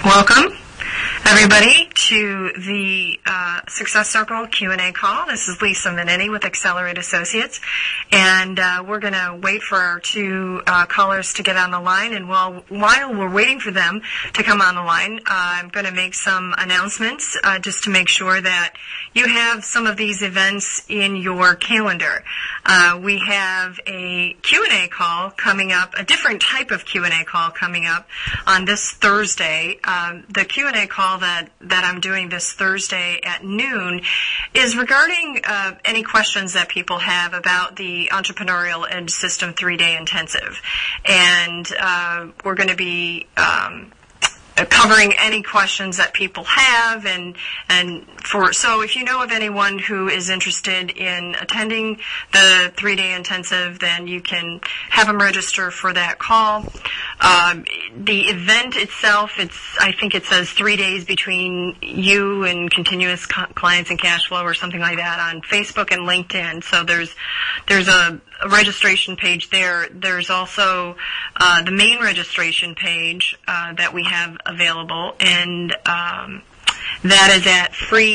Welcome, everybody, to the Success Circle Q&A call. This is Lisa Minetti with Accelerate Associates, and we're going to wait for our two callers to get on the line. And while we're waiting for them to come on the line, I'm going to make some announcements just to make sure that you have some of these events in your calendar. We have a Q&A call coming up, a different type of Q&A call coming up on this Thursday. The Q&A call that I'm doing this Thursday at noon is regarding any questions that people have about the Entrepreneurial Edge System 3-day intensive. And we're going to be covering any questions that people have, so if you know of anyone who is interested in attending the 3-day intensive, then you can have them register for that call. The event itself, I think it says 3 days between you and continuous clients and cash flow or something like that on Facebook and LinkedIn. So there's a registration page there. There's also the main registration page that we have available, and that is at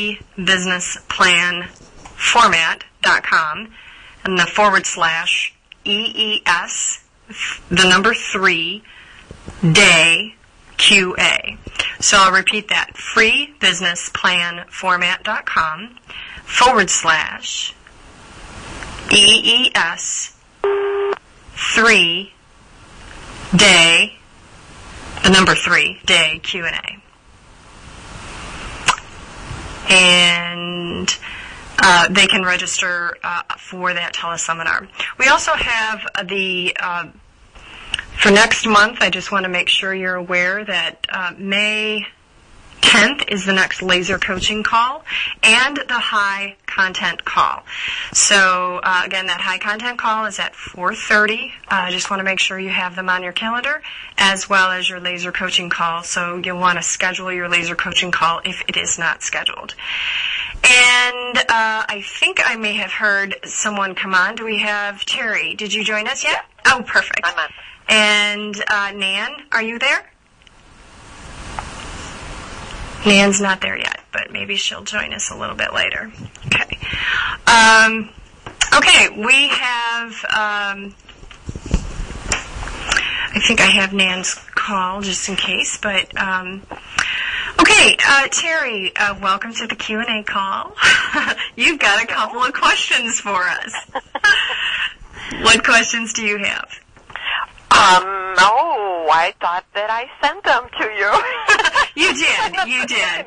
freebusinessplanformat.com and the /EES, the number 3, day QA. So I'll repeat that, freebusinessplanformat.com /EES 3 day, the number 3, day Q&A. And they can register for that teleseminar. We also have for next month, I just want to make sure you're aware that May 10th is the next laser coaching call and the high content call. So again, that high content call is at 4:30. I just want to make sure you have them on your calendar, as well as your laser coaching call. So you'll want to schedule your laser coaching call if it is not scheduled. And I think I may have heard someone come on. Do we have Terry? Did you join us yet? Yeah. Oh, perfect. I'm on. And Nan, are you there? Nan's not there yet, but maybe she'll join us a little bit later. Okay. Okay, we have, I think I have Nan's call just in case, but, okay, Terry, welcome to the Q&A call. You've got a couple of questions for us. What questions do you have? No, I thought that I sent them to you. You did. You did.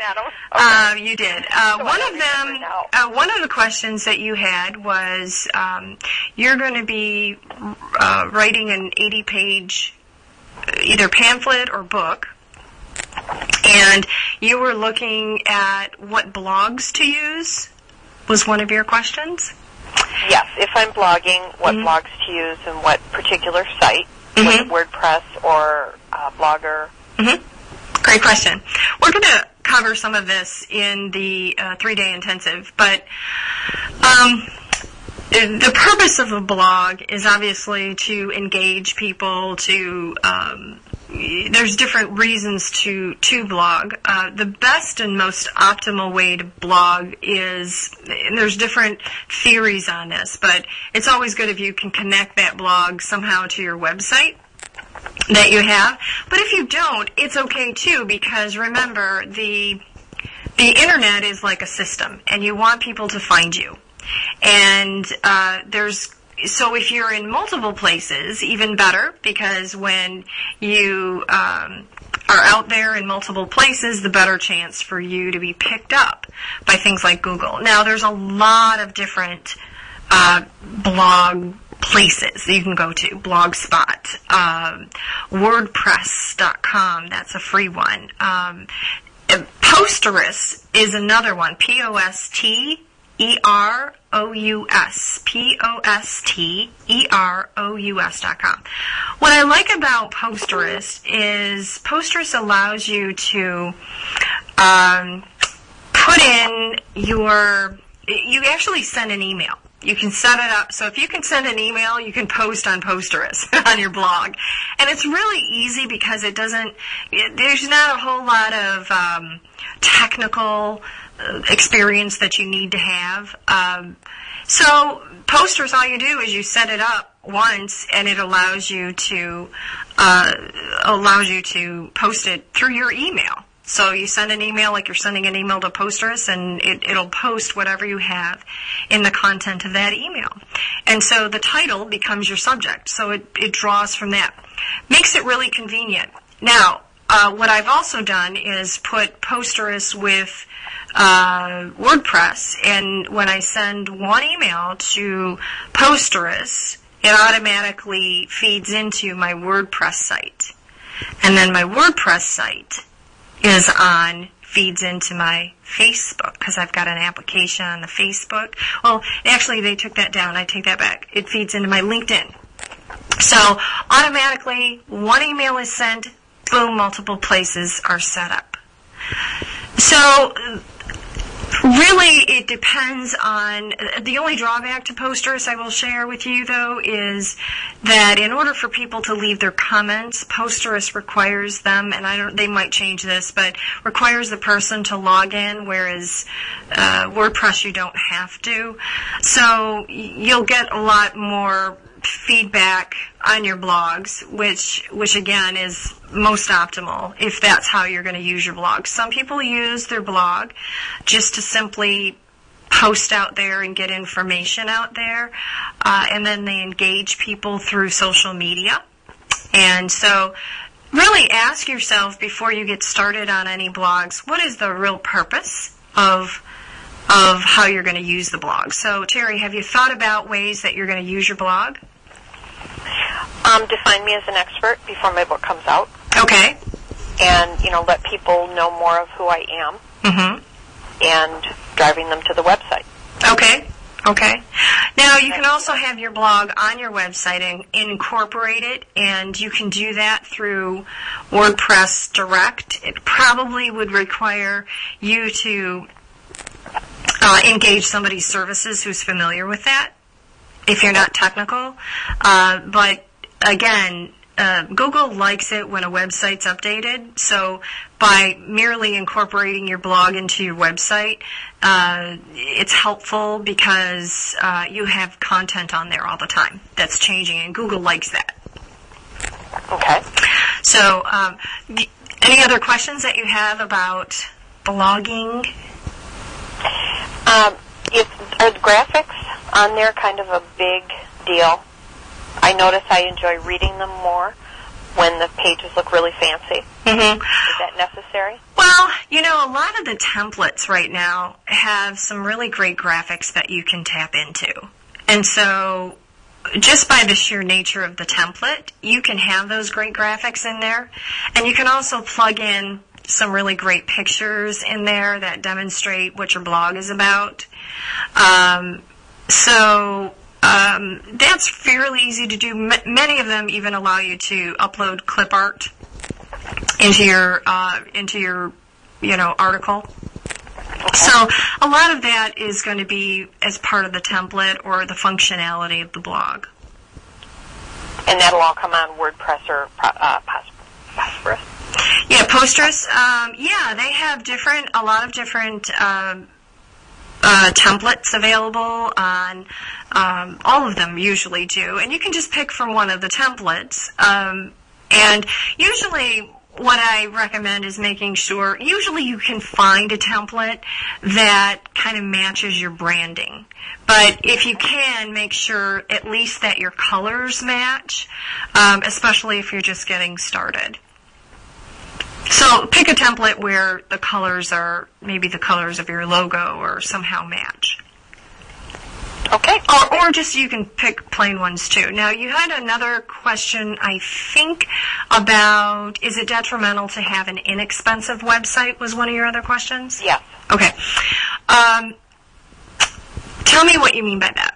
One of the questions that you had was you're going to be writing an 80-page either pamphlet or book, and you were looking at what blogs to use. Was one of your questions? Yes, if I'm blogging, what blogs to use and what particular site, whether WordPress or Blogger. Great question. We're going to cover some of this in the 3-day intensive, but the purpose of a blog is obviously to engage people, there's different reasons to blog. The best and most optimal way to blog is, and there's different theories on this, but it's always good if you can connect that blog somehow to your website that you have. But if you don't, it's okay too, because remember, the internet is like a system, and you want people to find you. And so if you're in multiple places, even better, because when you are out there in multiple places, the better chance for you to be picked up by things like Google. Now, there's a lot of different blog places that you can go to. Blogspot, WordPress.com, that's a free one. Posterous is another one, Posterous, Posterous.com. What I like about Posterous is Posterous allows you to put in you actually send an email. You can set it up. So if you can send an email, you can post on Posterous on your blog. And it's really easy because there's not a whole lot of technical experience that you need to have. So Posterous, all you do is you set it up once, and it allows you to post it through your email. So you send an email like you're sending an email to Posterous, and it'll post whatever you have in the content of that email. And so the title becomes your subject. So it draws from that. Makes it really convenient. Now, what I've also done is put Posterous with WordPress, and when I send one email to Posterous, it automatically feeds into my WordPress site. And then my WordPress site feeds into my Facebook, because I've got an application on the Facebook. Well, actually, they took that down. I take that back. It feeds into my LinkedIn. So automatically, one email is sent, boom, multiple places are set up. So really, it depends on, the only drawback to Posterous I will share with you, though, is that in order for people to leave their comments, Posterous requires them, and they might change this, but requires the person to log in, whereas WordPress you don't have to. So you'll get a lot more feedback on your blogs, which again is most optimal if that's how you're going to use your blog. Some people use their blog just to simply post out there and get information out there, and then they engage people through social media. And so really ask yourself before you get started on any blogs, what is the real purpose of how you're going to use the blog? So Terry, have you thought about ways that you're going to use your blog? Define me as an expert before my book comes out. Okay. And, let people know more of who I am. Mm-hmm. And driving them to the website. Okay. Now, you can also have your blog on your website and incorporate it, and you can do that through WordPress Direct. It probably would require you to engage somebody's services who's familiar with that, if you're not technical. But again, Google likes it when a website's updated. So by merely incorporating your blog into your website, it's helpful because you have content on there all the time that's changing, and Google likes that. Okay. So any other questions that you have about blogging? Are the graphics on there kind of a big deal? I notice I enjoy reading them more when the pages look really fancy. Mm-hmm. Is that necessary? Well, a lot of the templates right now have some really great graphics that you can tap into. And so just by the sheer nature of the template, you can have those great graphics in there. And you can also plug in some really great pictures in there that demonstrate what your blog is about. That's fairly easy to do. Many of them even allow you to upload clip art into your article. So a lot of that is going to be as part of the template or the functionality of the blog. And that'll all come on WordPress or Posterous? Yeah, Posterous. They have a lot of different templates available on, all of them usually do. And you can just pick from one of the templates. And usually what I recommend is making sure, usually you can find a template that kind of matches your branding. But if you can, make sure at least that your colors match, especially if you're just getting started. So pick a template where the colors are maybe the colors of your logo or somehow match. Okay. Or just you can pick plain ones too. Now, you had another question, I think, about is it detrimental to have an inexpensive website was one of your other questions? Yes. Okay. Tell me what you mean by that.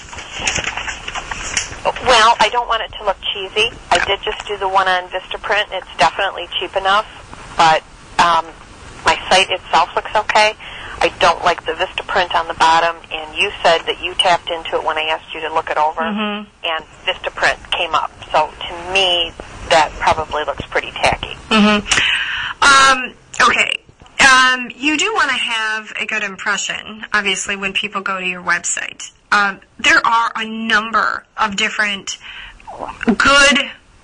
Well, I don't want it to look cheesy. I did just do the one on Vistaprint. It's definitely cheap enough, but my site itself looks okay. I don't like the Vistaprint on the bottom, and you said that you tapped into it when I asked you to look it over, and Vistaprint came up. So to me, that probably looks pretty tacky. Okay. You do want to have a good impression, obviously, when people go to your website. There are a number of different good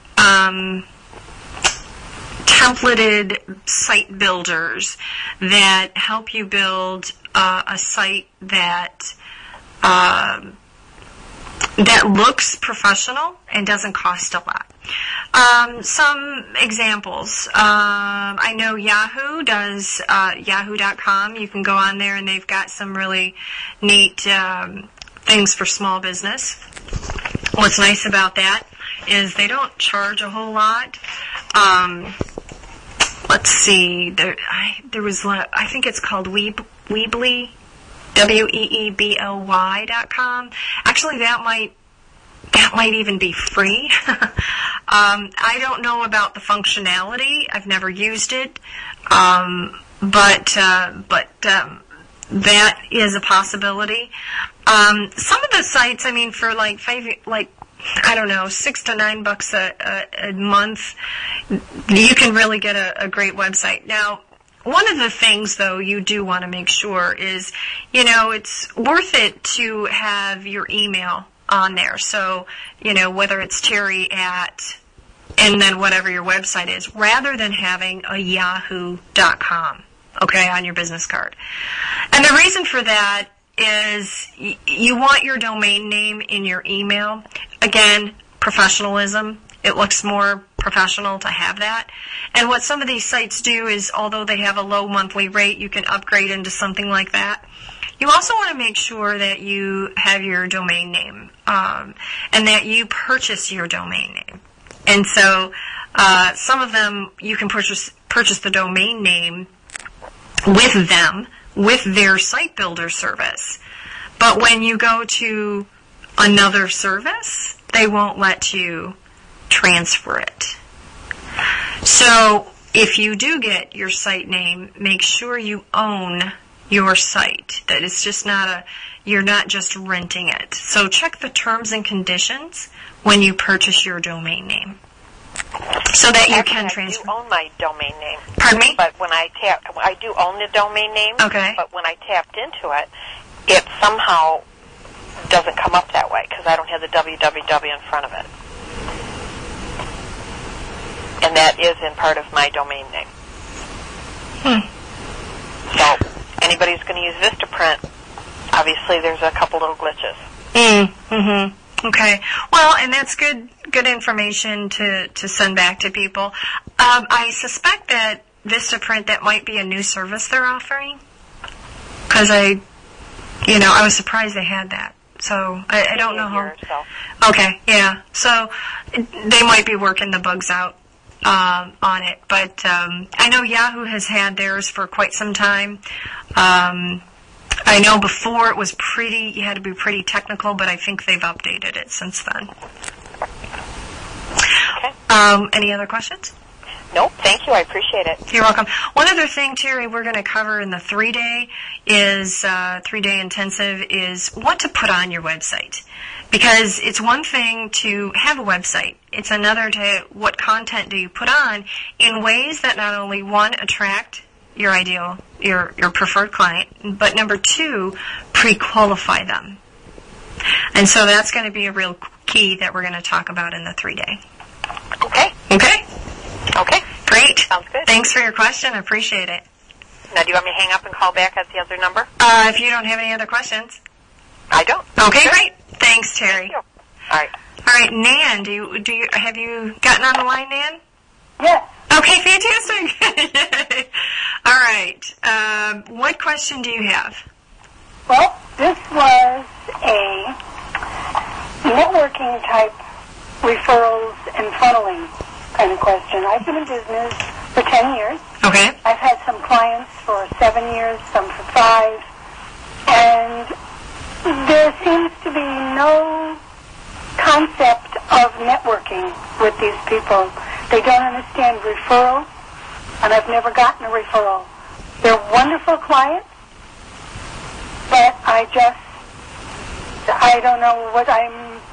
templated site builders that help you build a site that looks professional and doesn't cost a lot. Some examples. I know Yahoo does Yahoo.com. You can go on there and they've got some really neat things for small business. What's nice about that is they don't charge a whole lot. Let's see. There was, I think it's called Weebly, WEEBLY.com. Actually, that might even be free. I don't know about the functionality. I've never used it, but that is a possibility. Some of the sites, I mean, for I don't know, $6 to $9 a month, you can really get a great website. Now, one of the things, though, you do want to make sure is, it's worth it to have your email on there. So, whether it's Terry at, and then whatever your website is, rather than having a yahoo.com, okay, on your business card. And the reason for that is you want your domain name in your email. Again, professionalism. It looks more professional to have that. And what some of these sites do is, although they have a low monthly rate, you can upgrade into something like that. You also want to make sure that you have your domain name, and that you purchase your domain name. And so, some of them, you can purchase the domain name with them, with their site builder service. But when you go to another service, they won't let you transfer it. So if you do get your site name, make sure you own your site. That it's just you're not just renting it. So check the terms and conditions when you purchase your domain name, so that you can transfer. I do own my domain name. Pardon me? But when I do own the domain name. Okay. But when I tapped into it, it somehow doesn't come up that way because I don't have the www in front of it. And that is in part of my domain name. So anybody who's going to use Vistaprint, obviously there's a couple little glitches. Okay. Well, and that's good information to send back to people. I suspect that Vistaprint, that might be a new service they're offering, because I was surprised they had that. So I don't know how. Okay, yeah. So they might be working the bugs out on it, but I know Yahoo has had theirs for quite some time. I know before it was you had to be pretty technical, but I think they've updated it since then. Okay. Any other questions? Nope, thank you. I appreciate it. You're welcome. One other thing, Terry, we're going to cover in the 3-day intensive is what to put on your website. Because it's one thing to have a website. It's another to what content do you put on in ways that not only, one, attract your ideal, your preferred client, but number 2, pre-qualify them. And so that's going to be a real key that we're going to talk about in the 3-day. Okay. Okay? Okay. Great. Sounds good. Thanks for your question. I appreciate it. Now, do you want me to hang up and call back at the other number? If you don't have any other questions. I don't. Okay, great. Thanks, Terry. Thank you. All right. All right, Nan, have you gotten on the line, Nan? Yes. Okay, fantastic. All right. What question do you have? Well, this was a networking type referrals and funneling kind of question. I've been in business for 10 years. Okay. I've had some clients for 7 years, some for 5, and there seems to be no concept of networking with these people. They don't understand referral, and I've never gotten a referral. They're wonderful clients, but I don't know what I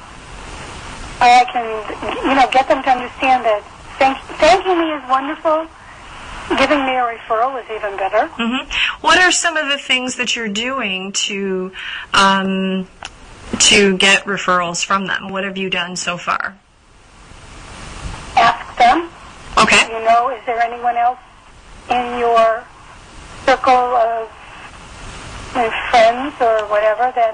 can, get them to understand that thanking me is wonderful. Giving me a referral is even better. Mm-hmm. What are some of the things that you're doing to get referrals from them? What have you done so far? Ask them. Okay. Is there anyone else in your circle of friends or whatever that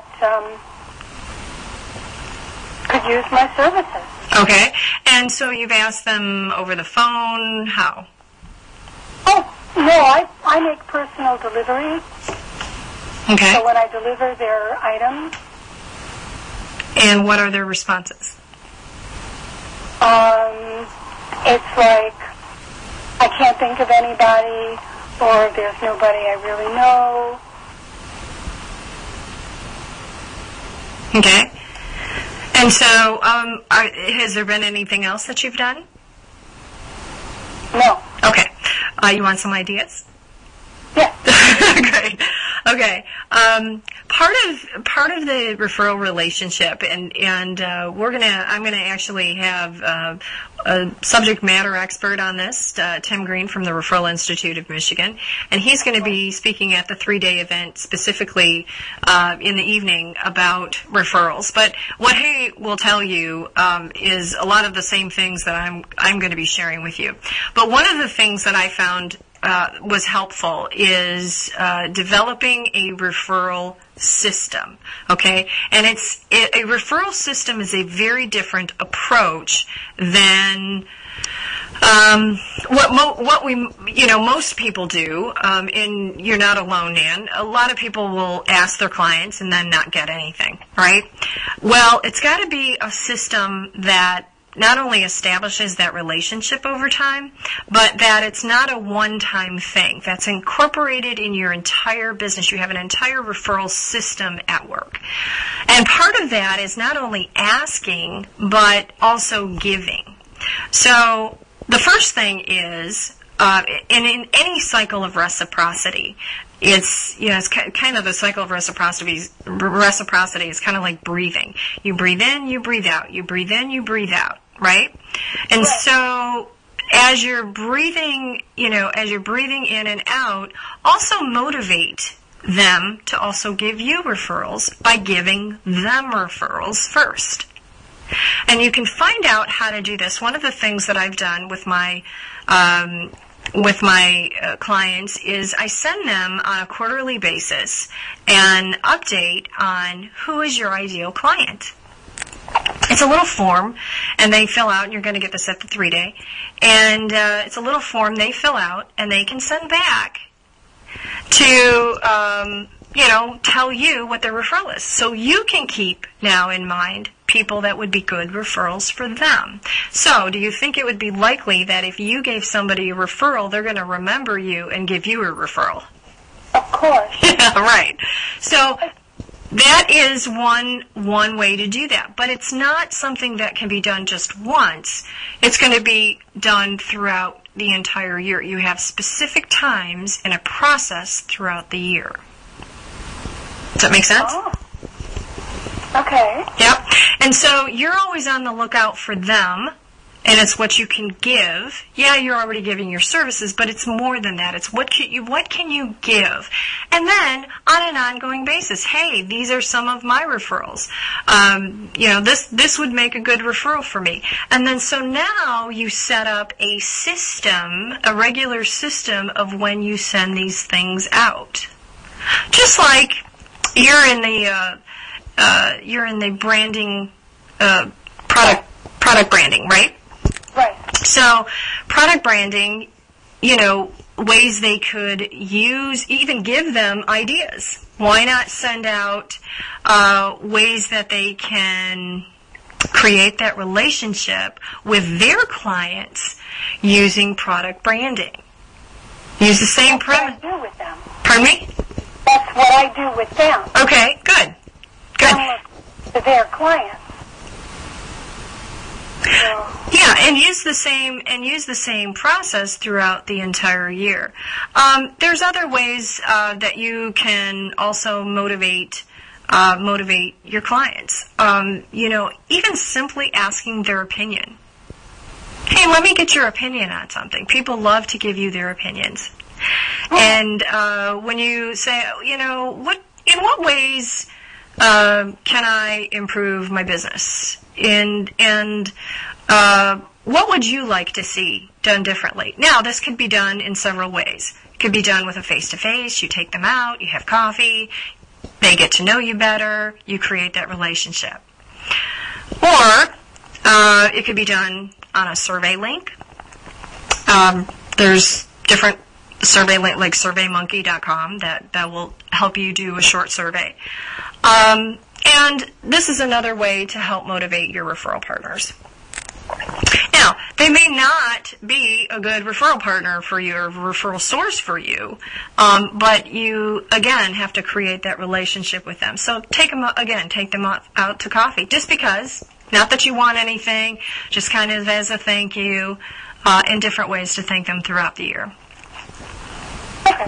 could use my services? Okay. And so you've asked them over the phone? How? Oh, no, I make personal delivery. Okay. So when I deliver their items. And what are their responses? It's like, I can't think of anybody, or there's nobody I really know. Okay. And so, has there been anything else that you've done? No. Okay. You want some ideas? Yeah. Great. Okay. Part of the referral relationship, and I'm gonna actually have a subject matter expert on this, Tim Green from the Referral Institute of Michigan, and he's going to be speaking at the 3-day event specifically in the evening about referrals. But what he will tell you is a lot of the same things that I'm going to be sharing with you. But one of the things that I found was helpful is developing a referral system, okay? And a referral system is a very different approach than what most people do. And you're not alone, Nan. A lot of people will ask their clients and then not get anything, right? Well, it's got to be a system that not only establishes that relationship over time, but that it's not a one-time thing. That's incorporated in your entire business. You have an entire referral system at work. And part of that is not only asking, but also giving. So the first thing is, in any cycle of reciprocity, it's kind of the cycle of reciprocity is kind of like breathing. You breathe in, you breathe out. You breathe in, you breathe out. Right? And so as you're breathing in and out, also motivate them to also give you referrals by giving them referrals first. And you can find out how to do this. One of the things that I've done with my clients is I send them on a quarterly basis an update on who is your ideal client. It's a little form, and they fill out, and you're going to get this at the 3-day. And it's a little form they fill out, and they can send back to, tell you what their referral is. So you can keep now in mind people that would be good referrals for them. So do you think it would be likely that if you gave somebody a referral, they're going to remember you and give you a referral? Of course. Yeah, right. So that is one way to do that, but it's not something that can be done just once. It's going to be done throughout the entire year. You have specific times and a process throughout the year. Does that make sense? Oh. Okay. Yep. And so you're always on the lookout for them, and it's what you can give. Yeah, you're already giving your services, but it's more than that. It's what can you give? And then on an ongoing basis, hey, these are some of my referrals. This would make a good referral for me. And then so now you set up a system, a regular system of when you send these things out. Just like you're in the branding, product branding, right? Right. So product branding, ways they could use, even give them ideas. Why not send out ways that they can create that relationship with their clients using product branding? Use the same premise. That's what I do with them. Pardon me? That's what I do with them. Okay, good. Good. To their clients. Yeah, and use the same process throughout the entire year. There's other ways that you can also motivate your clients. Even simply asking their opinion. Hey, let me get your opinion on something. People love to give you their opinions. And when you say, in what ways can I improve my business? And what would you like to see done differently? Now, this could be done in several ways. It could be done with a face-to-face. You take them out, you have coffee, they get to know you better, you create that relationship. Or it could be done on a survey link. There's different survey link, like surveymonkey.com, that will help you do a short survey. And this is another way to help motivate your referral partners. Now, they may not be a good referral partner for you or referral source for you, but you, again, have to create that relationship with them. So take them out to coffee, just because, not that you want anything, just kind of as a thank you, and different ways to thank them throughout the year. Okay.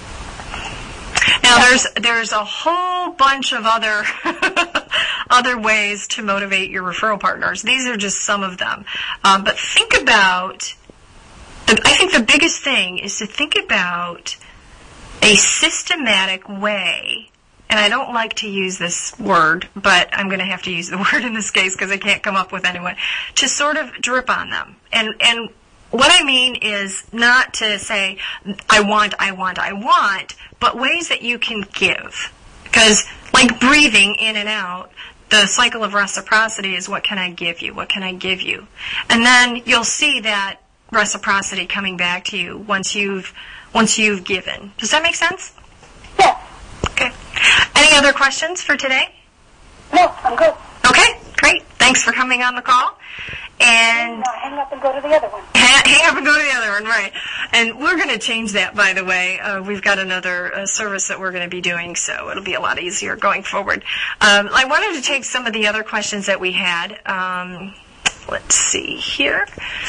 Now, there's a whole bunch of other other ways to motivate your referral partners. These are just some of them. But think about, I think the biggest thing is to think about a systematic way, and I don't like to use this word, but I'm going to have to use the word in this case because I can't come up with anyone, to sort of drip on them. And what I mean is not to say, I want, but ways that you can give. Because, like breathing in and out, the cycle of reciprocity is, what can I give you? What can I give you? And then you'll see that reciprocity coming back to you once you've given. Does that make sense? Yes. Okay. Any other questions for today? No, I'm good. Okay, great. Thanks for coming on the call. And hang up and go to the other one. Hang up and go to the other one, right. And we're going to change that, by the way. We've got another service that we're going to be doing, so it'll be a lot easier going forward. I wanted to take some of the other questions that we had. Let's see here.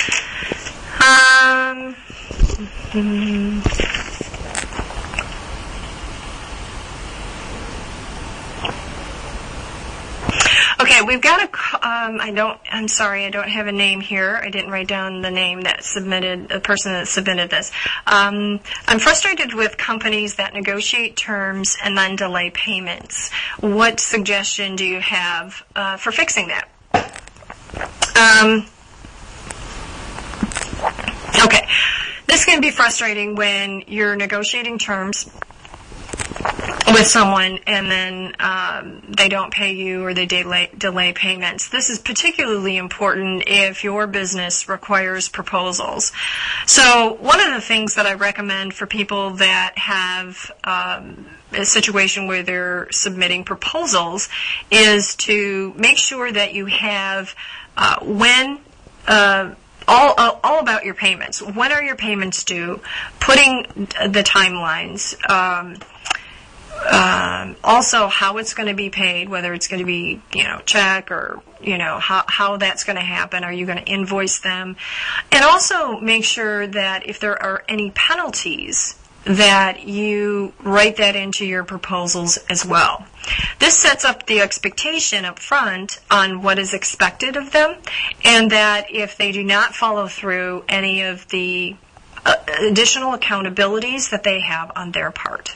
Okay, we've got I'm sorry, I don't have a name here. I didn't write down the name the person that submitted this. I'm frustrated with companies that negotiate terms and then delay payments. What suggestion do you have for fixing that? Okay, this can be frustrating when you're negotiating terms with someone and then they don't pay you or they delay payments. This is particularly important if your business requires proposals. So one of the things that I recommend for people that have a situation where they're submitting proposals is to make sure that you have all about your payments. When are your payments due? Putting the timelines. Also how it's going to be paid, whether it's going to be, check or, how that's going to happen. Are you going to invoice them? And also make sure that if there are any penalties, that you write that into your proposals as well. This sets up the expectation up front on what is expected of them, and that if they do not follow through, any of the additional accountabilities that they have on their part.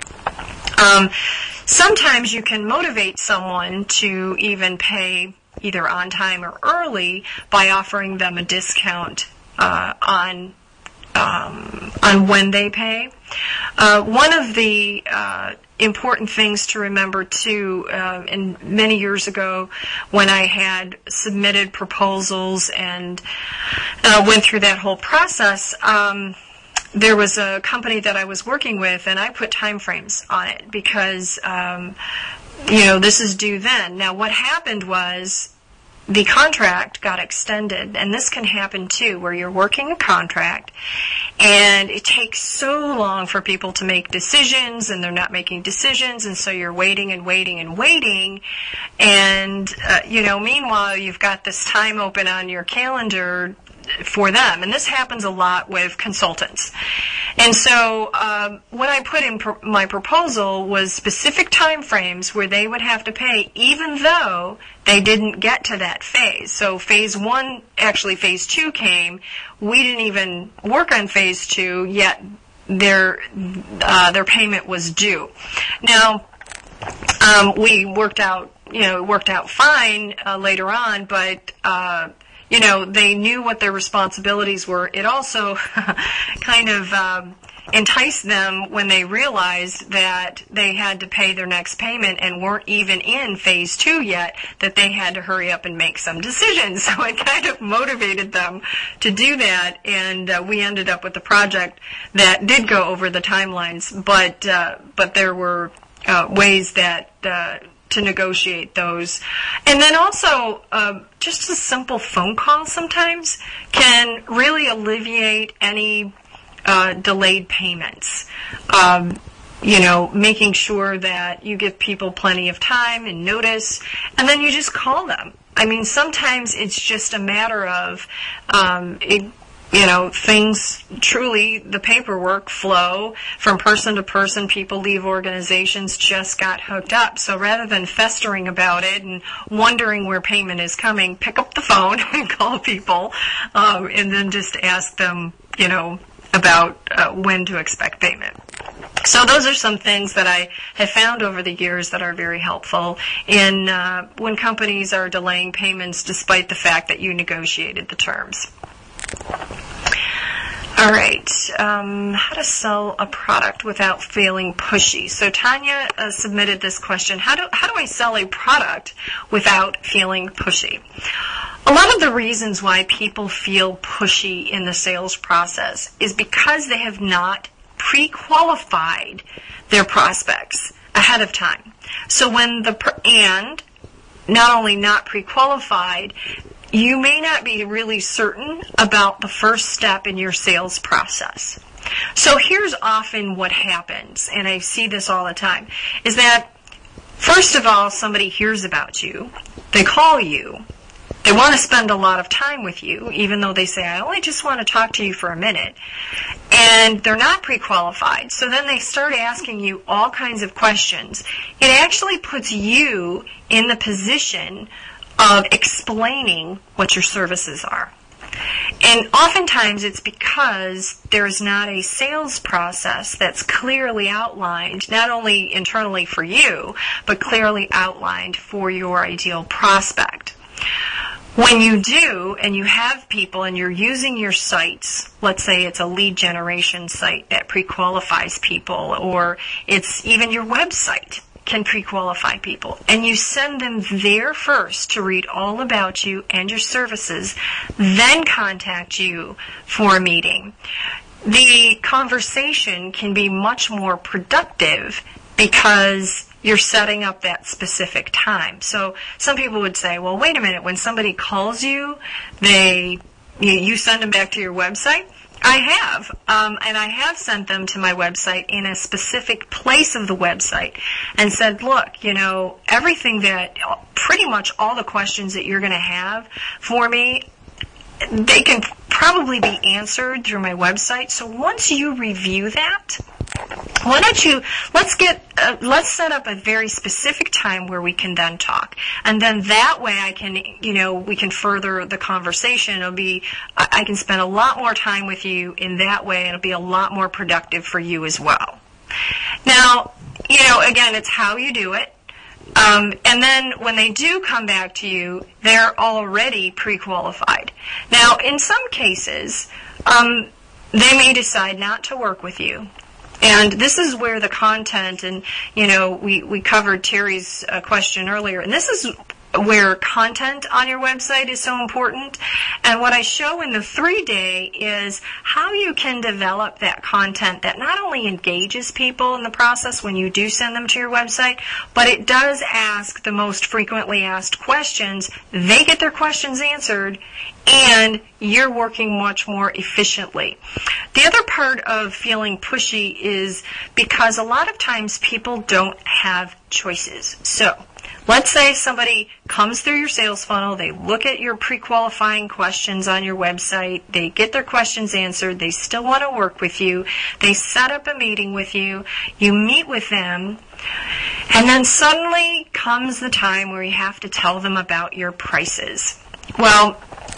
Sometimes you can motivate someone to even pay either on time or early by offering them a discount on when they pay. One of the important things to remember too, and many years ago when I had submitted proposals and went through that whole process, there was a company that I was working with, and I put time frames on it because, this is due then. Now, what happened was the contract got extended, and this can happen too, where you're working a contract and it takes so long for people to make decisions, and they're not making decisions, and so you're waiting and waiting and waiting, and meanwhile you've got this time open on your calendar for them. And this happens a lot with consultants. And so what I put in my proposal was specific time frames where they would have to pay even though they didn't get to that phase. So phase 2 came. We didn't even work on phase 2, yet their payment was due. Now, we worked out fine later on, but they knew what their responsibilities were. It also kind of enticed them when they realized that they had to pay their next payment and weren't even in phase 2 yet, that they had to hurry up and make some decisions. So it kind of motivated them to do that, and we ended up with a project that did go over the timelines, but there were ways that to negotiate those. And then also, just a simple phone call sometimes can really alleviate any delayed payments. Making sure that you give people plenty of time and notice, and then you just call them. I mean, sometimes it's just a matter of things truly, the paperwork flow from person to person. People leave organizations, just got hooked up. So rather than festering about it and wondering where payment is coming, pick up the phone and call people, and then just ask them, about when to expect payment. So those are some things that I have found over the years that are very helpful in when companies are delaying payments despite the fact that you negotiated the terms. All right, how to sell a product without feeling pushy. So Tanya submitted this question: How do I sell a product without feeling pushy? A lot of the reasons why people feel pushy in the sales process is because they have not pre-qualified their prospects ahead of time. So and not only not pre-qualified, you may not be really certain about the first step in your sales process. So here's often what happens, and I see this all the time, is that first of all, somebody hears about you, they call you, they want to spend a lot of time with you, even though they say, I only just want to talk to you for a minute, and they're not pre-qualified. So then they start asking you all kinds of questions. It actually puts you in the position of explaining what your services are. And oftentimes it's because there's not a sales process that's clearly outlined, not only internally for you, but clearly outlined for your ideal prospect. When you do, and you have people and you're using your sites, let's say it's a lead generation site that pre-qualifies people, or it's even your website can pre-qualify people, and you send them there first to read all about you and your services, then contact you for a meeting, the conversation can be much more productive because you're setting up that specific time. So some people would say, well, wait a minute, when somebody calls you, you send them back to your website? I have, and I have sent them to my website in a specific place of the website and said, look, everything that, pretty much all the questions that you're going to have for me, they can probably be answered through my website. So once you review that, why don't you, let's set up a very specific time where we can then talk. And then that way I can, we can further the conversation. I can spend a lot more time with you in that way, and it'll be a lot more productive for you as well. Now, again, it's how you do it. And then when they do come back to you, they're already pre-qualified. Now, in some cases, they may decide not to work with you. And this is where the content, and we covered Terry's question earlier, and this is where content on your website is so important. And what I show in the 3-day is how you can develop that content that not only engages people in the process when you do send them to your website, but it does ask the most frequently asked questions. They get their questions answered, and you're working much more efficiently. The other part of feeling pushy is because a lot of times people don't have choices. So let's say somebody comes through your sales funnel, they look at your pre-qualifying questions on your website, they get their questions answered, they still want to work with you, they set up a meeting with you, you meet with them, and then suddenly comes the time where you have to tell them about your prices. Well,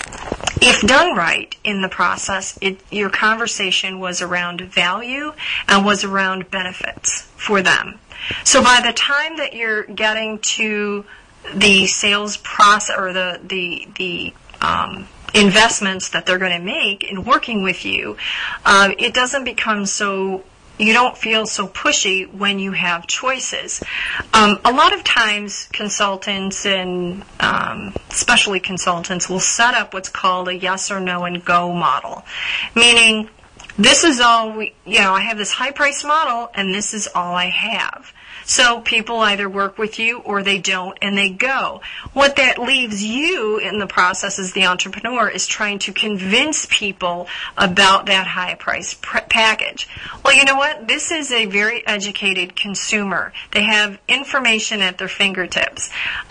if done right in the process, your conversation was around value and was around benefits for them. So by the time that you're getting to the sales process or the investments that they're going to make in working with you, it doesn't become so. You don't feel so pushy when you have choices. A lot of times consultants and especially consultants will set up what's called a yes or no and go model, meaning this is all I have this high price model and this is all I have. So people either work with you or they don't, and they go. What that leaves you in the process as the entrepreneur is trying to convince people about that high price package. Well, you know what? This is a very educated consumer. They have information at their fingertips.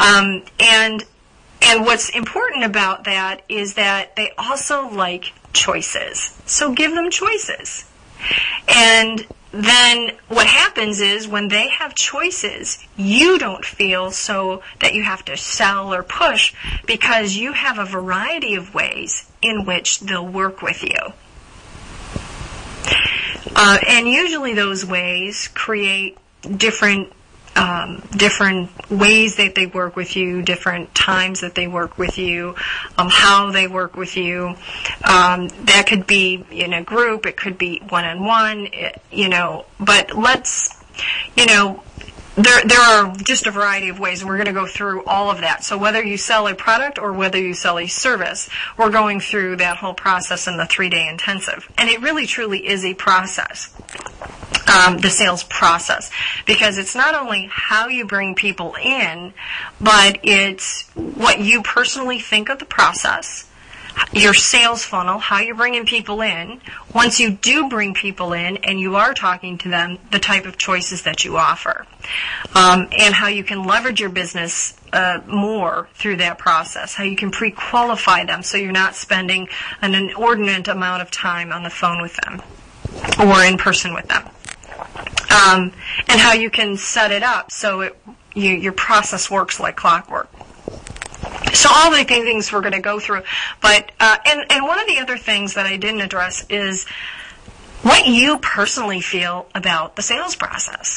And what's important about that is that they also like choices. So give them choices. And then what happens is when they have choices, you don't feel so that you have to sell or push because you have a variety of ways in which they'll work with you. And usually those ways create different ways that they work with you, different times that they work with you, how they work with you. That could be in a group, it could be one-on-one, but there are just a variety of ways, and we're going to go through all of that. So whether you sell a product or whether you sell a service, we're going through that whole process in the 3-day intensive. And it really, truly is a process. The sales process, because it's not only how you bring people in, but it's what you personally think of the process, your sales funnel, how you're bringing people in. Once you do bring people in and you are talking to them, the type of choices that you offer, and how you can leverage your business more through that process, how you can pre-qualify them so you're not spending an inordinate amount of time on the phone with them or in person with them. And how you can set it up so your process works like clockwork. So all the things we're going to go through. But and one of the other things that I didn't address is what you personally feel about the sales process.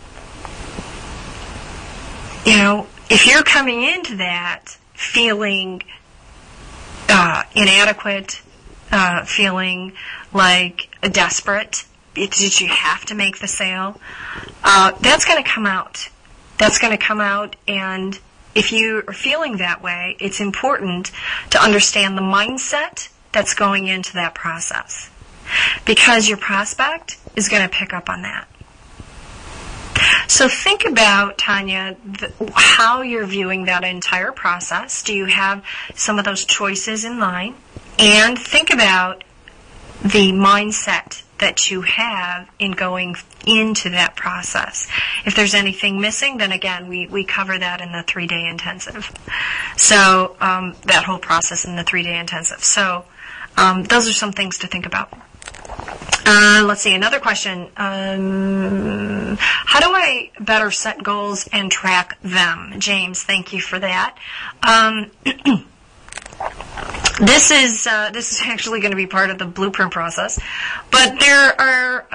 If you're coming into that feeling inadequate, feeling like desperate, did you have to make the sale? That's going to come out. That's going to come out, and if you are feeling that way, it's important to understand the mindset that's going into that process, because your prospect is going to pick up on that. So think about, Tanya, how you're viewing that entire process. Do you have some of those choices in mind? And think about the mindset that you have in going into that process. If there's anything missing, then again, we cover that in the 3-day intensive. So that whole process in the 3-day intensive. So those are some things to think about. Let's see, another question. How do I better set goals and track them? James, thank you for that. This is actually going to be part of the blueprint process, but there are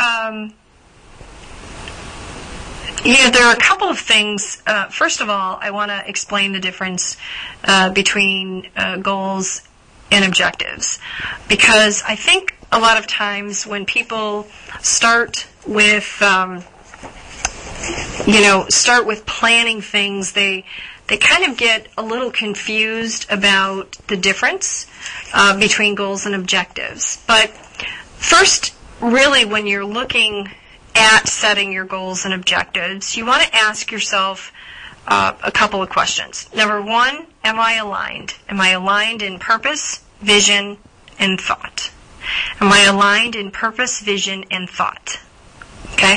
a couple of things. First of all, I want to explain the difference between goals and objectives, because I think a lot of times when people start with planning things, they they kind of get a little confused about the difference between goals and objectives. But first, really, when you're looking at setting your goals and objectives, you want to ask yourself a couple of questions. Number one, am I aligned? Am I aligned in purpose, vision, and thought? Am I aligned in purpose, vision, and thought? Okay?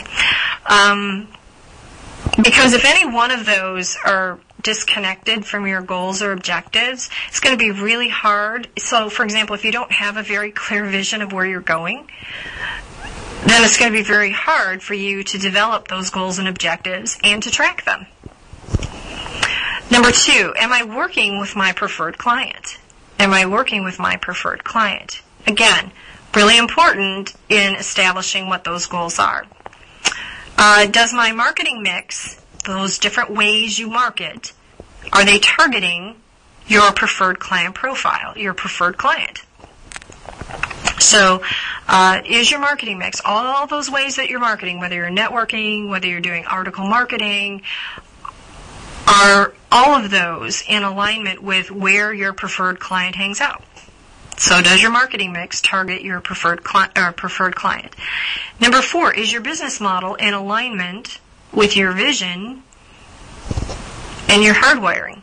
Because if any one of those are disconnected from your goals or objectives, it's going to be really hard. So, for example, if you don't have a very clear vision of where you're going, then it's going to be very hard for you to develop those goals and objectives and to track them. Number two, am I working with my preferred client? Am I working with my preferred client? Again, really important in establishing what those goals are. Does my marketing mix, those different ways you market, are they targeting your preferred client profile, your preferred client? So, is your marketing mix, all those ways that you're marketing, whether you're networking, whether you're doing article marketing, are all of those in alignment with where your preferred client hangs out? So does your marketing mix target your preferred client? Number four, is your business model in alignment with your vision and your hardwiring?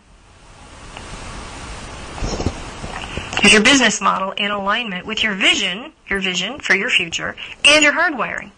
Is your business model in alignment with your vision for your future, and your hardwiring?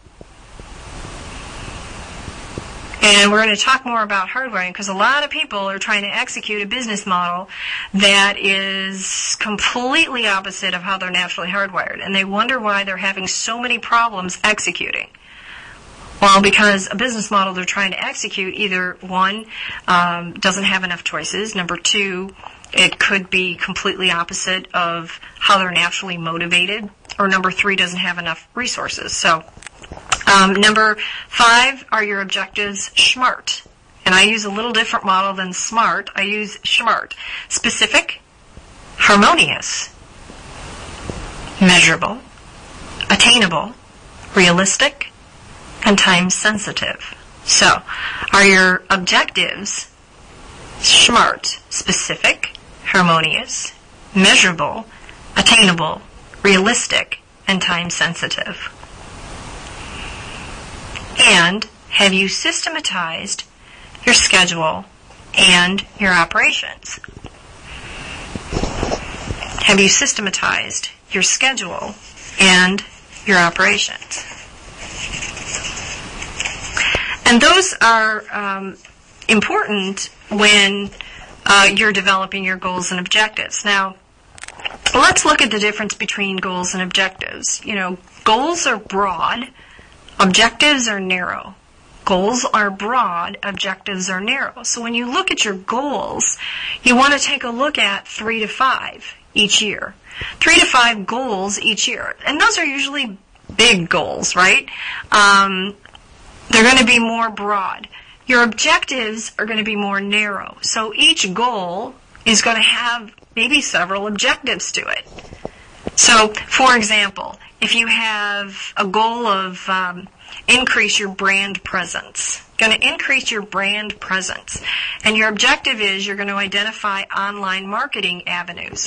And we're going to talk more about hardwiring because a lot of people are trying to execute a business model that is completely opposite of how they're naturally hardwired. And they wonder why they're having so many problems executing. Well, because a business model they're trying to execute, either one, doesn't have enough choices. Number two, it could be completely opposite of how they're naturally motivated. Or number three, doesn't have enough resources. So, number five, are your objectives SMART? And I use a little different model than SMART. I use SMART. Specific, harmonious, measurable, attainable, realistic, and time sensitive. So, are your objectives SMART? Specific, harmonious, measurable, attainable, realistic, and time sensitive? And have you systematized your schedule and your operations? Have you systematized your schedule and your operations? And those are important when you're developing your goals and objectives. Now, let's look at the difference between goals and objectives. You know, goals are broad. Objectives are narrow. Goals are broad, objectives are narrow. So when you look at your goals, you want to take a look at 3 to 5 each year. 3 to 5 goals each year. And those are usually big goals, right? They're going to be more broad. Your objectives are going to be more narrow. So each goal is going to have maybe several objectives to it. So, for example, if you have a goal of increase your brand presence, going to increase your brand presence, and your objective is you're going to identify online marketing avenues,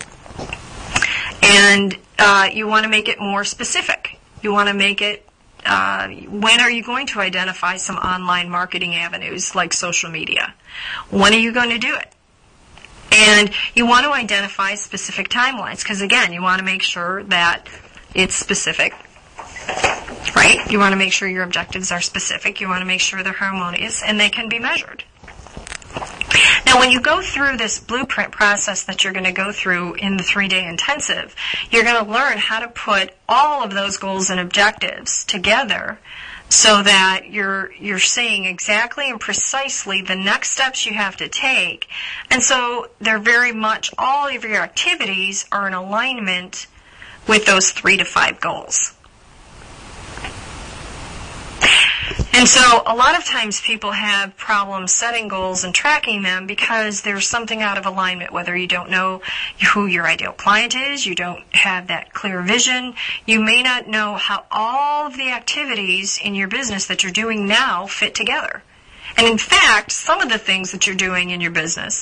and you want to make it more specific. You want to make it, when are you going to identify some online marketing avenues like social media? When are you going to do it? And you want to identify specific timelines because, again, you want to make sure that it's specific, right? You want to make sure your objectives are specific. You want to make sure they're harmonious and they can be measured. Now, when you go through this blueprint process that you're going to go through in the 3-day intensive, you're going to learn how to put all of those goals and objectives together so that you're seeing exactly and precisely the next steps you have to take. And so they're very much, all of your activities are in alignment with those 3 to 5 goals. And so a lot of times people have problems setting goals and tracking them because there's something out of alignment, whether you don't know who your ideal client is, you don't have that clear vision, you may not know how all of the activities in your business that you're doing now fit together. And in fact, some of the things that you're doing in your business,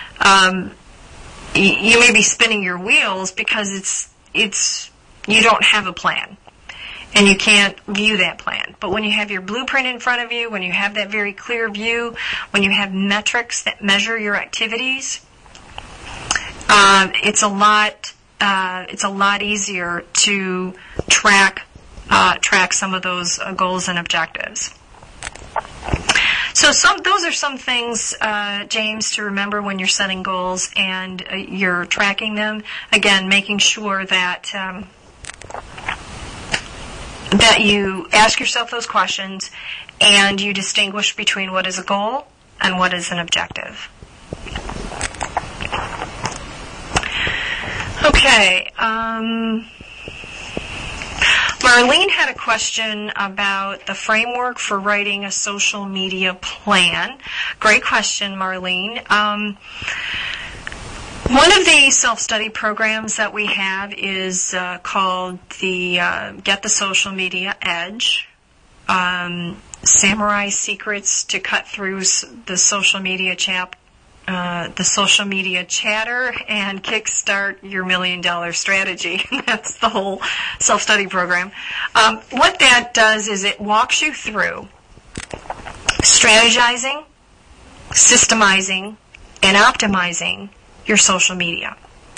you may be spinning your wheels because you don't have a plan. And you can't view that plan. But when you have your blueprint in front of you, when you have that very clear view, when you have metrics that measure your activities, it's a lot easier to track some of those goals and objectives. So those are some things, James, to remember when you're setting goals and you're tracking them. Again, making sure that you ask yourself those questions and you distinguish between what is a goal and what is an objective. Okay. Marlene had a question about the framework for writing a social media plan. Great question, Marlene. One of the self-study programs that we have is called the Get the Social Media Edge. Samurai Secrets to Cut Through the Social Media Chatter and Kickstart Your $1 Million Strategy. That's the whole self-study program. What that does is it walks you through strategizing, systemizing, and optimizing your social media.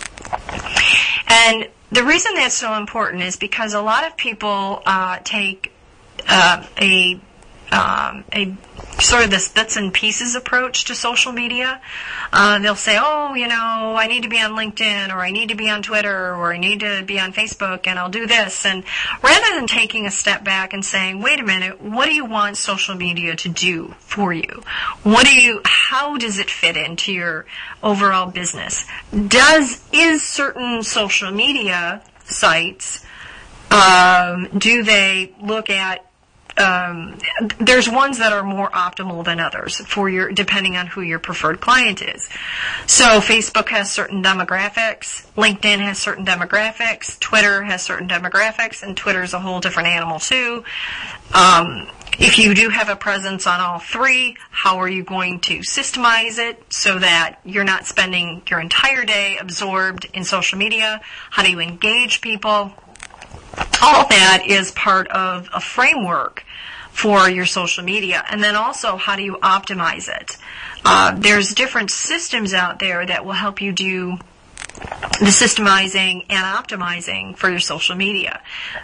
And the reason that's so important is because a lot of people take a sort of this bits and pieces approach to social media. They'll say, I need to be on LinkedIn, or I need to be on Twitter, or I need to be on Facebook, and I'll do this. And rather than taking a step back and saying, wait a minute, what do you want social media to do for you? How does it fit into your overall business? Is certain social media sites, do they look at there's ones that are more optimal than others depending on who your preferred client is. So Facebook has certain demographics, LinkedIn has certain demographics, Twitter has certain demographics, and Twitter's a whole different animal too. If you do have a presence on all three, how are you going to systemize it so that you're not spending your entire day absorbed in social media? How do you engage people? All that is part of a framework for your social media. And then also, how do you optimize it? There's different systems out there that will help you do the systemizing and optimizing for your social media.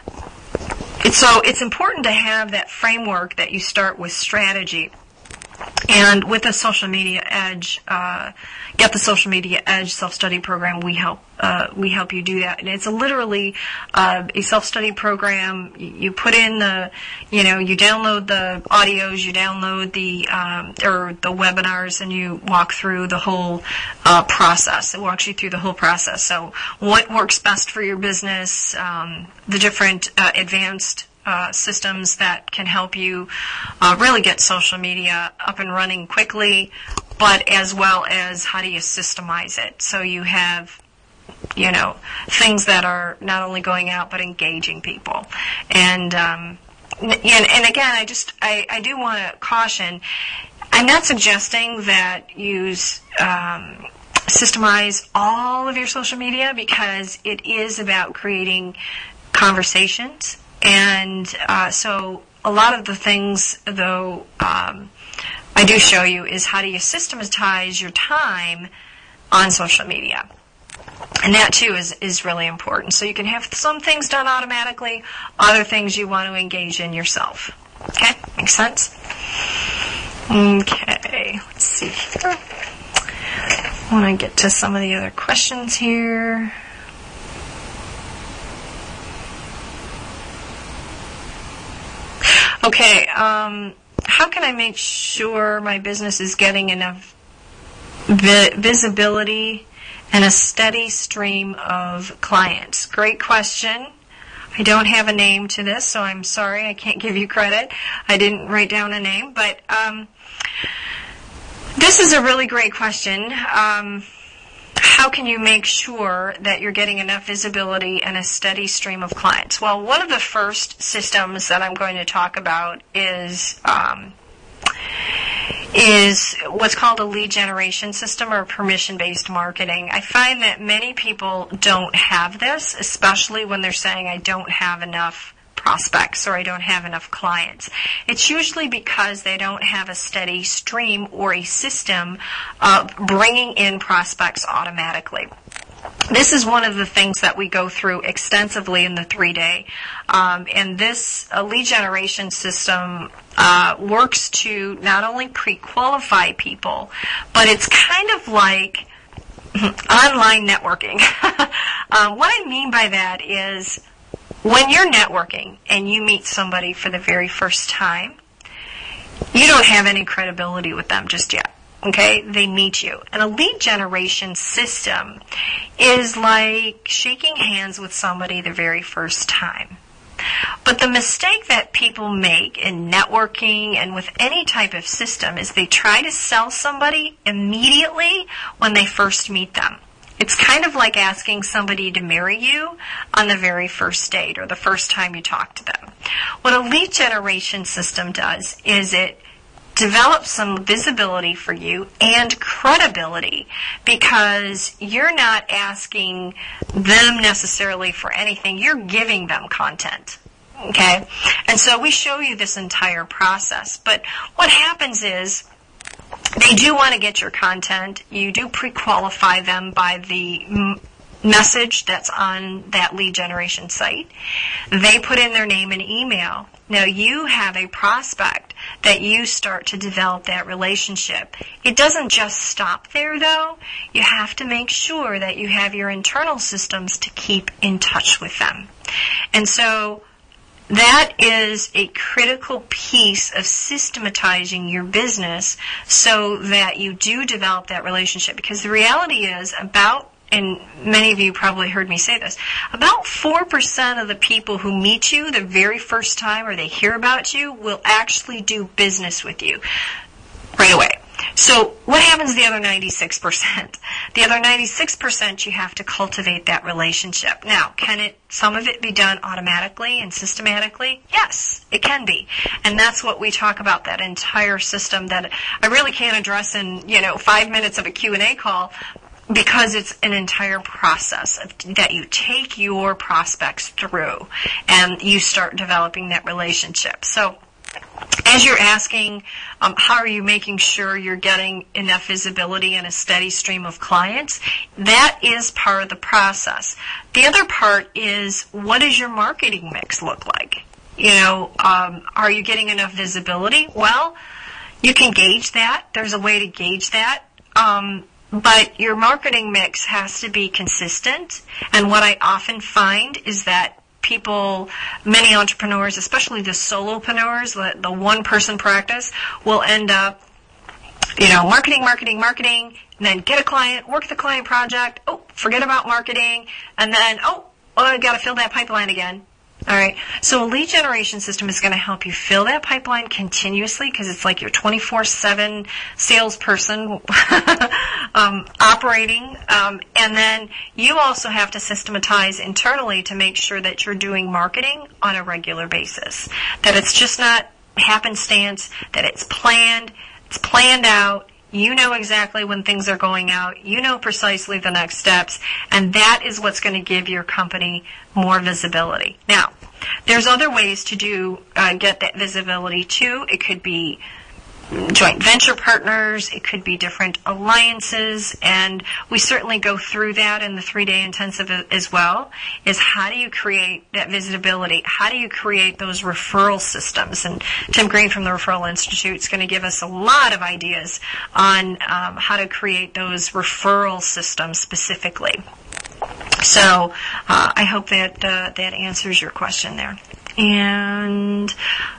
It's important to have that framework that you start with strategy. And with the Social Media Edge, Get the Social Media Edge self-study program, we help you do that. And it's literally a self-study program. You put in you download the audios, you download the webinars, and you walk through the whole process. It walks you through the whole process. So what works best for your business, the different advanced systems that can help you really get social media up and running quickly, but as well as how do you systemize it so you have things that are not only going out but engaging people. And again, I do want to caution, I'm not suggesting that you systemize all of your social media, because it is about creating conversations. And so a lot of the things, though, I do show you is how do you systematize your time on social media. And that, too, is really important. So you can have some things done automatically, other things you want to engage in yourself. Okay? Makes sense? Okay. Let's see here. I want to get to some of the other questions here. Okay, how can I make sure my business is getting enough visibility and a steady stream of clients? Great question. I don't have a name to this, so I'm sorry, I can't give you credit. I didn't write down a name, but this is a really great question. How can you make sure that you're getting enough visibility and a steady stream of clients? Well, one of the first systems that I'm going to talk about is is what's called a lead generation system or permission-based marketing. I find that many people don't have this, especially when they're saying, I don't have enough prospects or I don't have enough clients. It's usually because they don't have a steady stream or a system of bringing in prospects automatically. This is one of the things that we go through extensively in the 3-day. And this lead generation system works to not only pre-qualify people, but it's kind of like online networking. What I mean by that is when you're networking and you meet somebody for the very first time, you don't have any credibility with them just yet. Okay, they meet you. And a lead generation system is like shaking hands with somebody the very first time. But the mistake that people make in networking and with any type of system is they try to sell somebody immediately when they first meet them. It's kind of like asking somebody to marry you on the very first date or the first time you talk to them. What a lead generation system does is it develop some visibility for you and credibility because you're not asking them necessarily for anything. You're giving them content. Okay? And so we show you this entire process. But what happens is they do want to get your content. You do pre-qualify them by the message that's on that lead generation site. They put in their name and email. Now you have a prospect that you start to develop that relationship. It doesn't just stop there though. You have to make sure that you have your internal systems to keep in touch with them. And so that is a critical piece of systematizing your business so that you do develop that relationship. Because the reality is and many of you probably heard me say this, about 4% of the people who meet you the very first time or they hear about you will actually do business with you right away. So what happens to the other 96%? The other 96% you have to cultivate that relationship. Now, can some of it be done automatically and systematically? Yes, it can be. And that's what we talk about, that entire system that I really can't address in, 5 minutes of a Q&A call, because it's an entire process that you take your prospects through and you start developing that relationship. So as you're asking, how are you making sure you're getting enough visibility and a steady stream of clients? That is part of the process. The other part is, what does your marketing mix look like? Are you getting enough visibility? Well, you can gauge that. There's a way to gauge that. But your marketing mix has to be consistent. And what I often find is that many entrepreneurs, especially the solopreneurs, the one-person practice, will end up, marketing, and then get a client, work the client project, forget about marketing, and then, I got to fill that pipeline again. All right. So a lead generation system is going to help you fill that pipeline continuously because it's like your 24/7 salesperson operating. And then you also have to systematize internally to make sure that you're doing marketing on a regular basis. That it's just not happenstance, that it's planned out. You know exactly when things are going out. You know precisely the next steps. And that is what's going to give your company more visibility. Now, there's other ways to get that visibility too. It could be joint venture partners. It could be different alliances. And we certainly go through that in the 3-day intensive as well, is how do you create that visibility? How do you create those referral systems? And Tim Green from the Referral Institute is going to give us a lot of ideas on how to create those referral systems specifically. So I hope that that answers your question there. And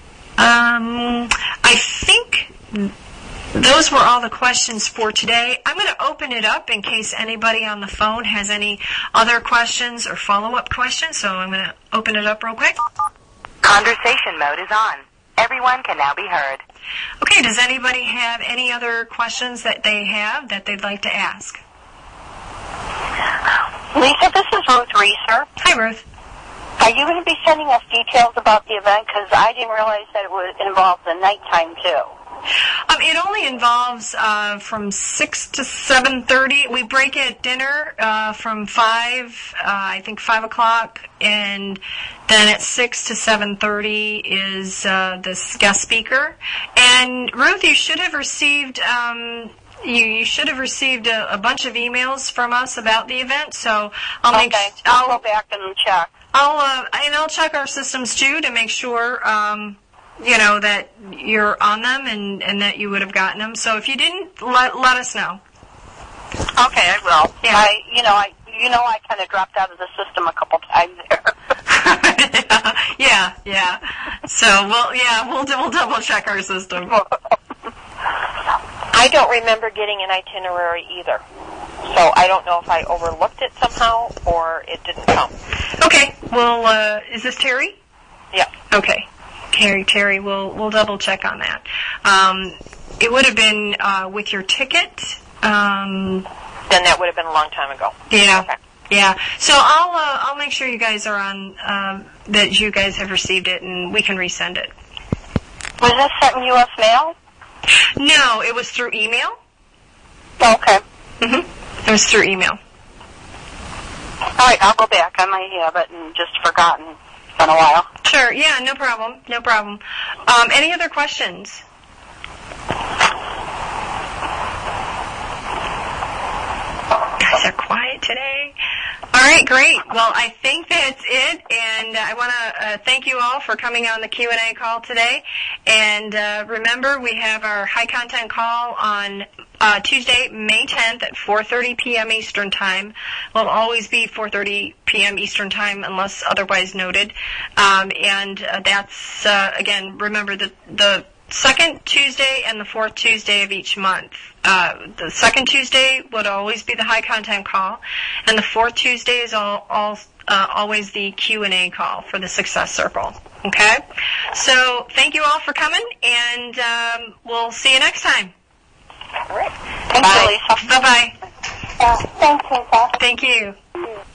I think those were all the questions for today. I'm going to open it up in case anybody on the phone has any other questions or follow-up questions. So I'm going to open it up real quick. Conversation mode is on. Everyone can now be heard. Okay, does anybody have any other questions that they have that they'd like to ask? Lisa, this is Ruth Reeser. Hi, Ruth. Are you going to be sending us details about the event? Because I didn't realize that it would involve the nighttime, too. It only involves from 6 to 7:30. We break at dinner from 5, I think 5 o'clock, and then at 6 to 7:30 is this guest speaker. And Ruth, you should have received you should have received a bunch of emails from us about the event. So I'll go back and check. I'll check our systems too to make sure. That you're on them and that you would have gotten them. So if you didn't, let us know. Okay, I will. Yeah. I kind of dropped out of the system a couple times there. yeah. So we'll double check our system. I don't remember getting an itinerary either. So I don't know if I overlooked it somehow or it didn't come. Okay. Well, is this Terry? Yeah. Okay. Terry, we'll double check on that. It would have been with your ticket. Then that would have been a long time ago. Yeah. Okay. Yeah. So I'll make sure you guys are on that you guys have received it and we can resend it. Was this sent in U.S. mail? No, it was through email. Okay. It was through email. All right, I'll go back. I might have it and just forgotten. It's been a while. Sure. Yeah. No problem. Any other questions? Guys are quiet today. All right, great. Well, I think that's it, and I want to thank you all for coming on the Q&A call today. And remember, we have our high content call on Tuesday, May 10th at 4:30 p.m. Eastern Time. Will always be 4:30 p.m. Eastern Time unless otherwise noted. And that's, again, remember the second Tuesday and the fourth Tuesday of each month. The second Tuesday would always be the high content call, and the fourth Tuesday is always the Q&A call for the Success Circle. Okay? So thank you all for coming, and we'll see you next time. All right. Thank you, Lisa. Bye-bye. Thanks, Lisa. Thank you.